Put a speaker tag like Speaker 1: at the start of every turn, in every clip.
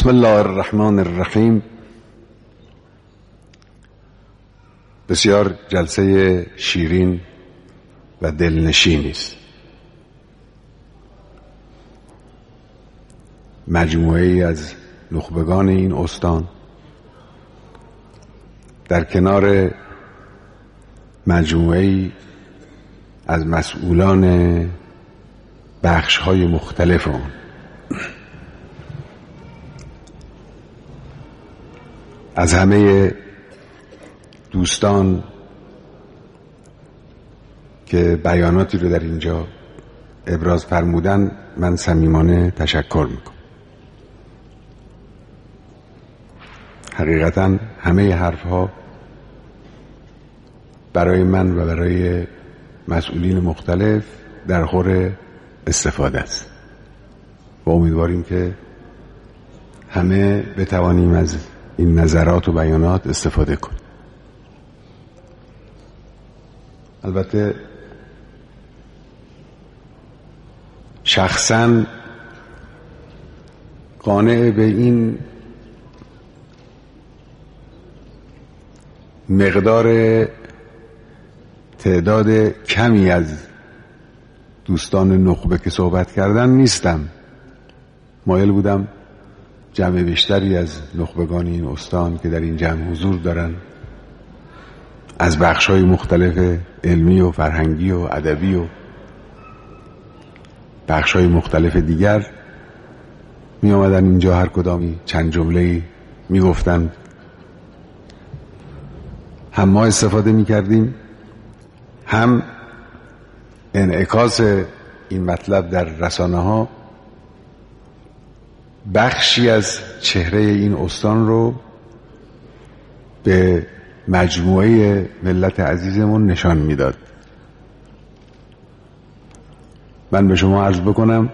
Speaker 1: بسم الله الرحمن الرحیم. بسیار جلسه شیرین و دلنشینی است. مجموعه ای از نخبگان این استان در کنار مجموعه ای از مسئولان بخش‌های مختلف آن، از همه دوستان که بیاناتی رو در اینجا ابراز فرمودن من صمیمانه تشکر میکنم. حقیقتا همه حرفها برای من و برای مسئولین مختلف در خور استفاده است و امیدواریم که همه بتوانیم از این نظرات و بیانات استفاده کنیم. البته شخصاً قانع به این مقدار تعداد کمی از دوستان نخبه که صحبت کردن نیستم. مایل بودم جمع بیشتری از نخبگان این استان که در این جمع حضور دارن، از بخش‌های مختلف علمی و فرهنگی و ادبی و بخش‌های مختلف دیگر می آمدن اینجا، هر کدامی چند جمله‌ای می گفتن، هم ما استفاده می کردیم، هم انعکاس این مطلب در رسانه ها بخشی از چهره این استان رو به مجموعه ملت عزیزمون نشان میداد. من به شما عرض بکنم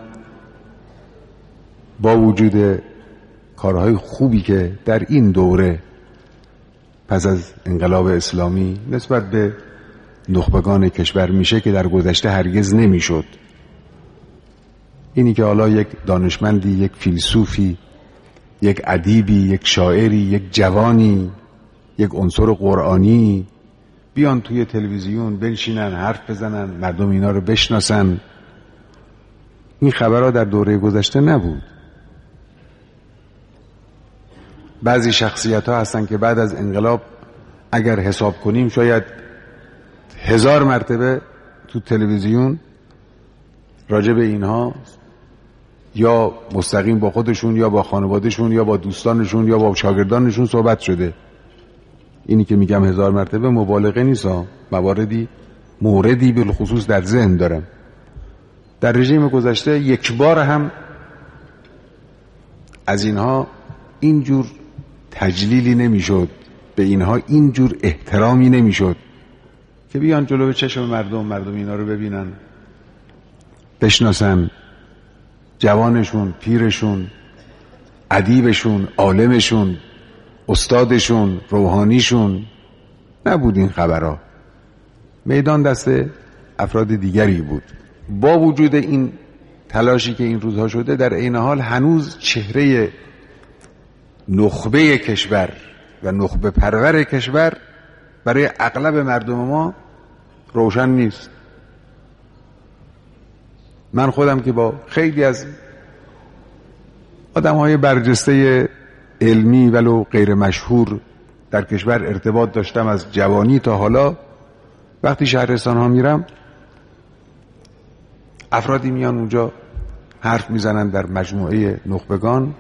Speaker 1: با وجود کارهای خوبی که در این دوره پس از انقلاب اسلامی نسبت به نخبگان کشور میشه که در گذشته هرگز نمیشد، اینی که حالا یک دانشمندی، یک فیلسوفی، یک ادیبی، یک شاعری، یک جوانی، یک عنصر قرآنی بیان توی تلویزیون بنشینن حرف بزنن، مردم اینا رو بشناسن، این خبرها در دوره گذشته نبود. بعضی شخصیت ها هستن که بعد از انقلاب اگر حساب کنیم شاید 1000 مرتبه تو تلویزیون راجع به اینها یا مستقیم با خودشون یا با خانوادهشون یا با دوستانشون یا با شاگردانشون صحبت شده. اینی که میگم 1000 مرتبه مبالغه نیست، موردی بالخصوص در ذهن دارم. در رژیم گذشته یک بار هم از اینها اینجور تجلیلی نمیشد، به اینها اینجور احترامی نمیشد که بیان جلو چشم مردم اینا رو ببینن، بشناسن، جوانشون، پیرشون، ادیبشون، عالمشون، استادشون، روحانیشون. نبود این خبرها. میدان دست افراد دیگری بود. با وجود این تلاشی که این روزها شده، در عین حال هنوز چهره نخبه کشور و نخبه پرور کشور برای اغلب مردم ما روشن نیست. من خودم که با خیلی از آدم‌های برجسته علمی ولو غیر مشهور در کشور ارتباط داشتم از جوانی تا حالا، وقتی شهرستان ها میرم افرادی میان اونجا حرف میزنن در مجموعه نخبگان،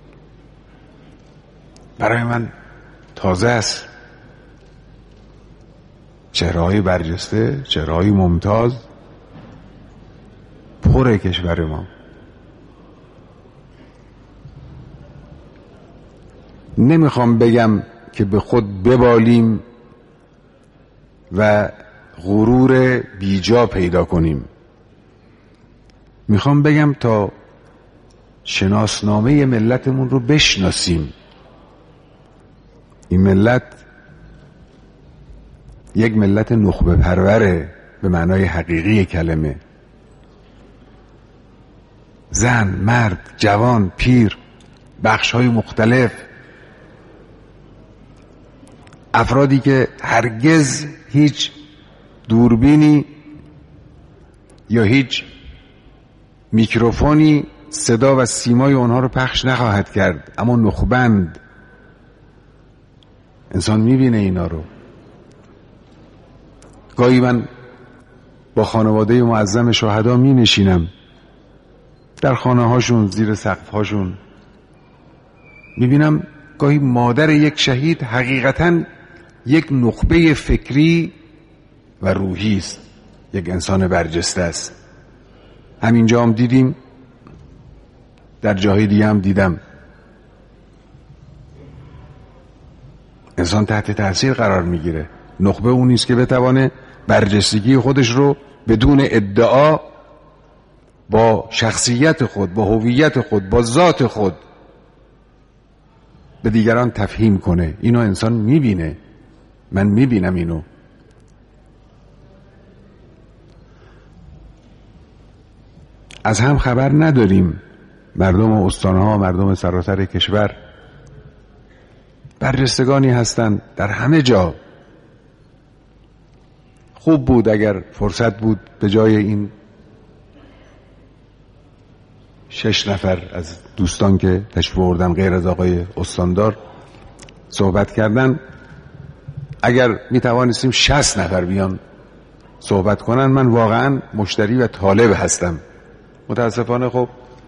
Speaker 1: برای من تازه است. چهره‌های برجسته، چهره‌های ممتاز پر کشور ما. نمیخوام بگم که به خود ببالیم و غرور بیجا پیدا کنیم، میخوام بگم تا شناسنامه ملتمون رو بشناسیم. این ملت یک ملت نخبه پروره به معنای حقیقی کلمه. زن، مرد، جوان، پیر، بخش‌های مختلف، افرادی که هرگز هیچ دوربینی یا هیچ میکروفونی صدا و سیمای اونها رو پخش نخواهد کرد، اما نخبند. انسان میبینه اینا رو. گاهی من با خانواده معظم شهدا می نشینم در خانه هاشون، زیر سقف هاشون، میبینم گاهی مادر یک شهید حقیقتاً یک نخبه فکری و روحی است، یک انسان برجسته است. همینجا هم دیدیم، در جاهای دیگه هم دیدم. انسان تحت تاثیر قرار میگیره. نخبه اون نیست که بتوانه برجستگی خودش رو بدون ادعا با شخصیت خود، با هویت خود، با ذات خود به دیگران تفهیم کنه. اینو انسان میبینه، من میبینم اینو. از هم خبر نداریم. مردم استانها، مردم سراسر کشور برجستگانی هستند در همه جا. خوب بود اگر فرصت بود به جای این 6 نفر از دوستان که تشریف آوردن غیر از آقای استاندار صحبت کردن، اگر می توانستیم 60 نفر بیان صحبت کنن، من واقعا مشتری و طالب هستم. متاسفانه خب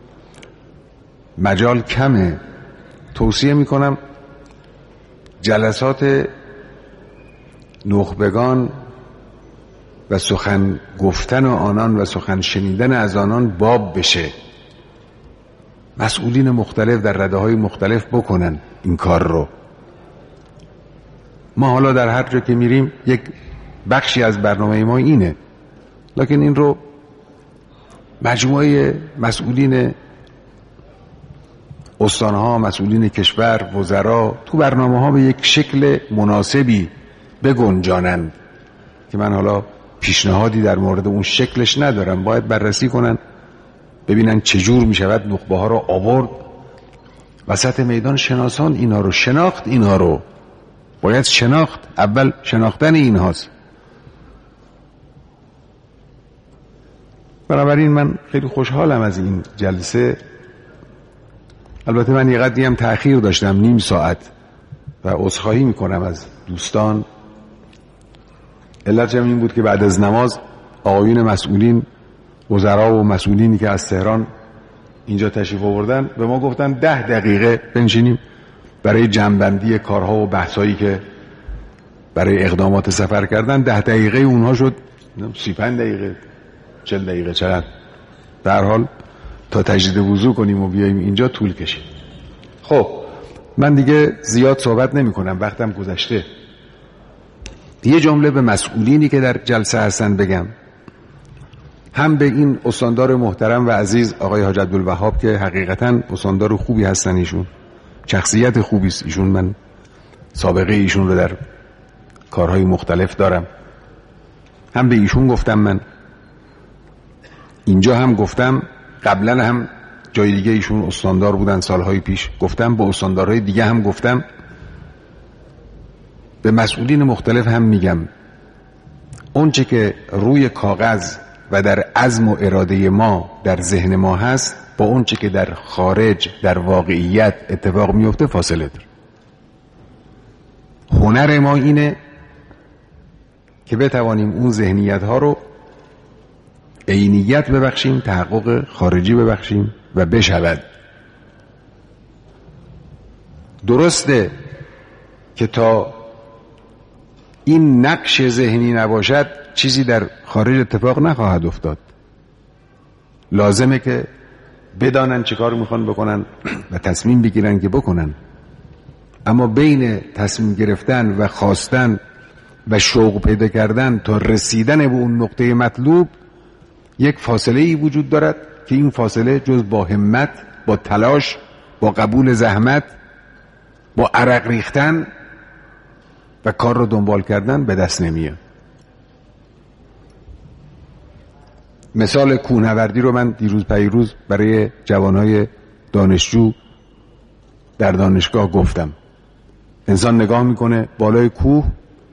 Speaker 1: مجال کمه. توصیه میکنم جلسات نخبگان و سخن گفتن آنان و سخن شنیدن از آنان باب بشه. مسئولین مختلف در رده‌های مختلف بکنن این کار رو. ما حالا در هر جا که میریم یک بخشی از برنامه ما اینه، لکن این رو مجموعه مسئولین استانها، مسئولین کشور، وزرا تو برنامه ها به یک شکل مناسبی بگنجانند که من حالا پیشنهادی در مورد اون شکلش ندارم. باید بررسی کنن ببینن چجور میشود نخبه ها رو آورد وسط میدان، شناسان اینا رو، شناخت اینا رو. باید شناخت، اول شناختن اینهاست. بنابراین من خیلی خوشحالم از این جلسه. البته من یه قدری هم تأخیر داشتم، نیم ساعت، و عذرخواهی میکنم از دوستان. علتش این بود که بعد از نماز آقایون مسئولین، وزرا و مسئولینی که از تهران اینجا تشریف آوردن به ما گفتن 10 دقیقه بنشینیم برای جمع‌بندی کارها و بحثایی که برای اقدامات سفر کردن. 10 دقیقه اونها شد 35 دقیقه، 40 دقیقه. چقدر در حال تا تجدید وضو کنیم و بیاییم اینجا طول کشید. خب من دیگه زیاد صحبت نمی کنم، وقتم گذشته. یه جمله به مسئولینی که در جلسه هستن بگم، هم به این استاندار محترم و عزیز آقای حاج عبدالوهاب که حقیقتا استاندار خوبی هستن، ایشون شخصیت خوبی است، ایشون من سابقه ایشون رو در کارهای مختلف دارم. هم به ایشون گفتم، من اینجا هم گفتم، قبلا هم جای دیگه ایشون استاندار بودن سالهای پیش، گفتم، به استاندارهای دیگه هم گفتم، به مسئولین مختلف هم میگم، اون چه که روی کاغذ و در عزم و اراده ما در ذهن ما هست با اون چه که در خارج در واقعیت اتفاق میفته فاصله داره. هنر ما اینه که بتوانیم اون ذهنیت ها رو عینیت ببخشیم، تحقق خارجی ببخشیم و بشود. درسته که تا این نقش ذهنی نباشد چیزی در خارج اتفاق نخواهد افتاد. لازمه که بدانن چه کار میخوان بکنن و تصمیم بگیرن که بکنن. اما بین تصمیم گرفتن و خواستن و شوق پیدا کردن تا رسیدن به اون نقطه مطلوب یک فاصله ای وجود دارد که این فاصله جز با همت، با تلاش، با قبول زحمت، با عرق ریختن و کار رو دنبال کردن به دست نمیاد. مثال کوهنوردی رو من دیروز پیروز برای جوانای دانشجو در دانشگاه گفتم. انسان نگاه میکنه بالای کوه،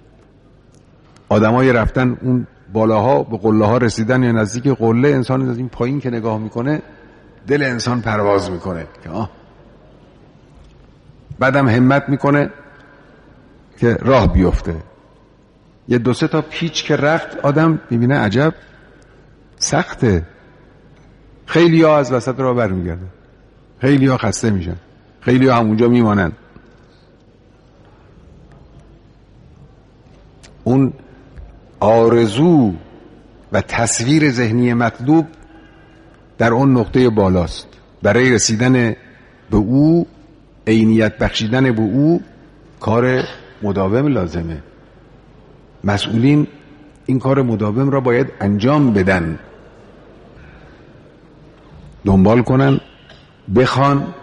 Speaker 1: آدمای رفتن اون بالاها به قله ها رسیدن یا نزدیک قله، انسان از این پایین که نگاه میکنه دل انسان پرواز میکنه که بعدم همت میکنه که راه بیفته. یه 2-3 تا پیچ که رفت آدم میبینه عجب سخته. خیلی ها از وسط راه برمیگردن، خیلی ها خسته میشن، خیلی ها همونجا میمانن. اون آرزو و تصویر ذهنی مطلوب در اون نقطه بالاست. برای رسیدن به او، عینیت بخشیدن به او، کار مداوم لازمه. مسئولین این کار مداوم را باید انجام بدن، دنبال کنن، بخوان،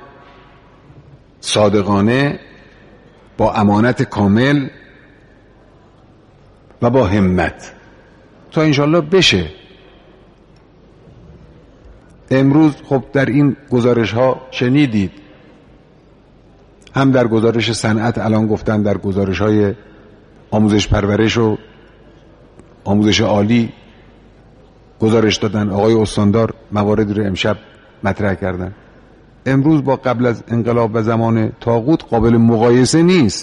Speaker 1: صادقانه، با امانت کامل و با همت تا انشالله بشه. امروز خب در این گزارش ها شنیدید، هم در گزارش صنعت الان گفتن، در گزارش های آموزش پرورش و آموزش عالی گزارش دادن، آقای استاندار مواردی رو امشب مطرح کردن. امروز با قبل از انقلاب و زمان طاغوت قابل مقایسه نیست.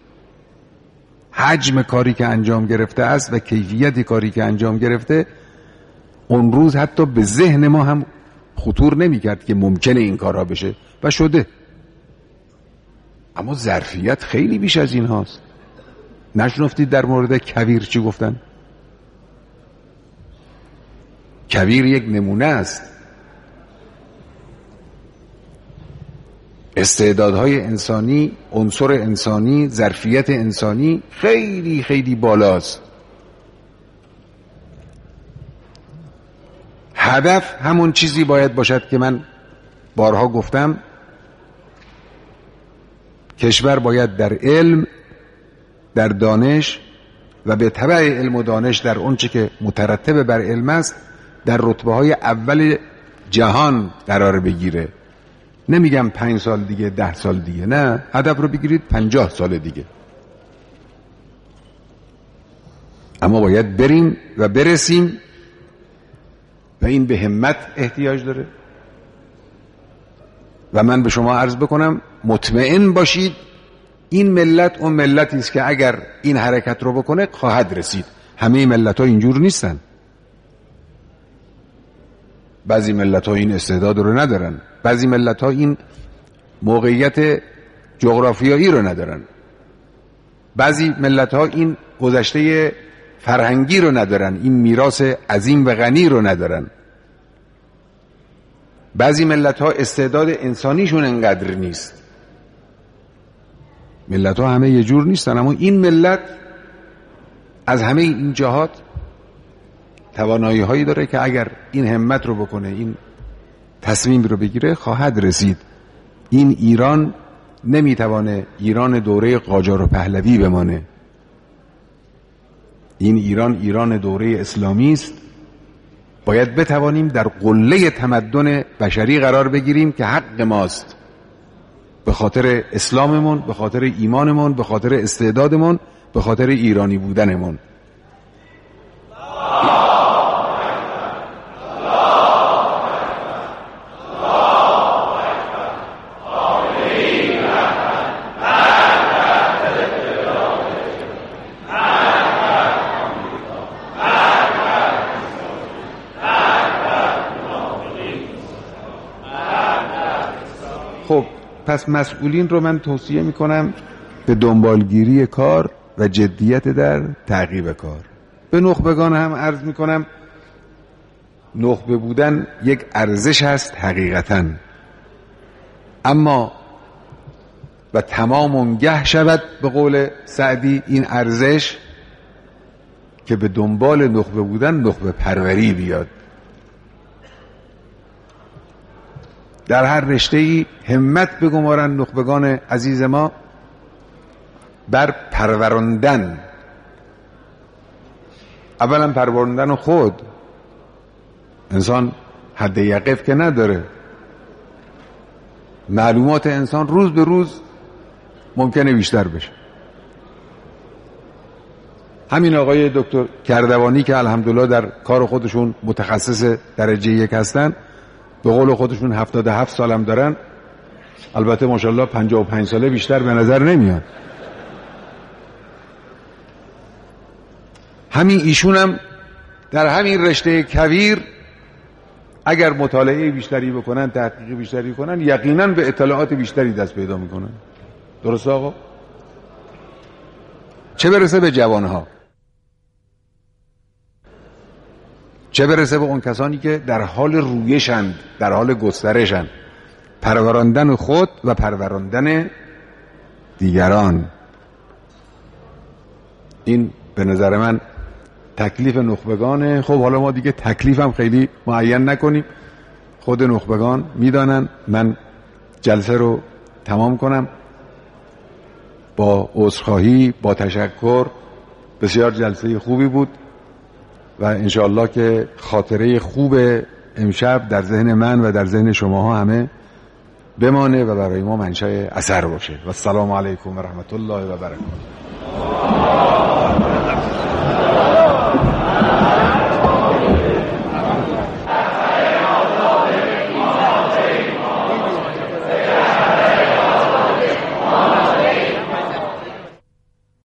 Speaker 1: حجم کاری که انجام گرفته است و کیفیت کاری که انجام گرفته اون روز حتی به ذهن ما هم خطور نمی کرد که ممکنه این کارها بشه و شده. اما ظرفیت خیلی بیش از این هاست. نشنفتید در مورد کویر چی گفتن؟ کویر یک نمونه است. استعدادهای انسانی، عنصر انسانی، ظرفیت انسانی خیلی خیلی بالاست. هدف همون چیزی باید باشد که من بارها گفتم، کشور باید در علم، در دانش و به تبع علم و دانش در اون چه که مترتب بر علم است در رتبه های اول جهان قرار بگیره. نمیگم 5 سال دیگه، 10 سال دیگه، نه، هدف رو بگیرید 50 سال دیگه. اما باید بریم و برسیم و این به همت احتیاج داره. و من به شما عرض بکنم مطمئن باشید این ملت اون ملتی است که اگر این حرکت رو بکنه خواهد رسید. همه ملت ها اینجور نیستن. بعضی ملت ها این استعداد رو ندارن، بعضی ملت ها این موقعیت جغرافیایی رو ندارن، بعضی ملت ها این گذشته فرهنگی رو ندارن، این میراث عظیم و غنی رو ندارن. بعضی ملت ها استعداد انسانیشون انقدر نیست. ملت ها همه یه جور نیستن، اما این ملت از همه این جهات توانایی هایی داره که اگر این همت رو بکنه، این تصمیم رو بگیره، خواهد رسید. این ایران نمیتوانه ایران دوره قاجار و پهلوی بمانه. این ایران ایران دوره اسلامی است. باید بتوانیم در قله تمدن بشری قرار بگیریم که حق ماست، به خاطر اسلاممون، به خاطر ایمانمون، به خاطر استعدادمون، به خاطر ایرانی بودنمون. خب پس مسئولین رو من توصیه میکنم به دنبالگیری کار و جدیت در تعقیب کار. به نخبگان هم عرض میکنم نخبه بودن یک ارزش هست حقیقتاً، اما و تمام اونگه شود به قول سعدی این ارزش که به دنبال نخبه بودن نخبه پروری بیاد. در هر رشته‌ای همت بگمارن نخبگان عزیز ما بر پروراندن، اولا پروراندن خود. انسان حد یقف که نداره، معلومات انسان روز به روز ممکنه بیشتر بشه. همین آقای دکتر کردوانی که الحمدلله در کار خودشون متخصص درجه 1 هستن، به قول خودشون 77 سالم دارن، البته ماشاءالله 55 ساله بیشتر به نظر نمیاد. همین ایشون هم در همین رشته کویر اگر مطالعه بیشتری بکنن، تحقیق بیشتری کنن، یقینا به اطلاعات بیشتری دست پیدا میکنن. درسته آقا؟ چه برسه به جوانها، چه برسه به اون کسانی که در حال رویشند، در حال گسترشند، پروراندن خود و پروراندن دیگران. این به نظر من تکلیف نخبگانه. خب حالا ما دیگه تکلیف هم خیلی معین نکنیم، خود نخبگان میدانن. من جلسه رو تمام کنم با عذرخواهی، با تشکر. بسیار جلسه خوبی بود و انشاءالله که خاطره خوب امشب در ذهن من و در ذهن شماها همه بمانه و برای ما منشأ اثر باشه. و السلام علیکم و رحمت الله و برکاته.